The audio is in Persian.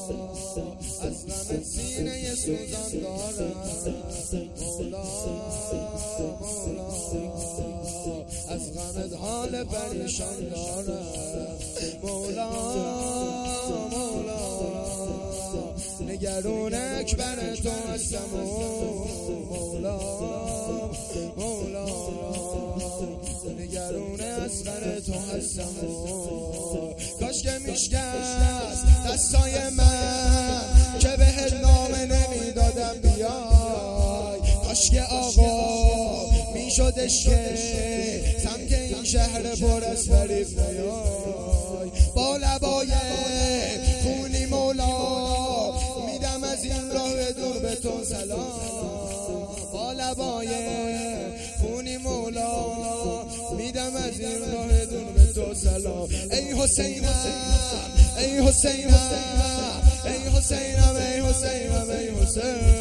از غم سینه سوزان دارم مولا مولا، از غمت حال پریشان دارم مولا مولا، نگران اکبر تو هستم مولا مولا، نگران اصغر تو هستم. کاش که میشکست دستای من که بهت نامه نمیدادم بیای، کاش که آقا میشدش که سمت این شهر پر از فریب نیای، با لبای خونی مولا میدم از این راه دور به تو سلام، با لبای خونی مولا میدم از این راه دور به تو سلام. ای حسینم ای حسینم ای حسینم ای حسینم ای حسین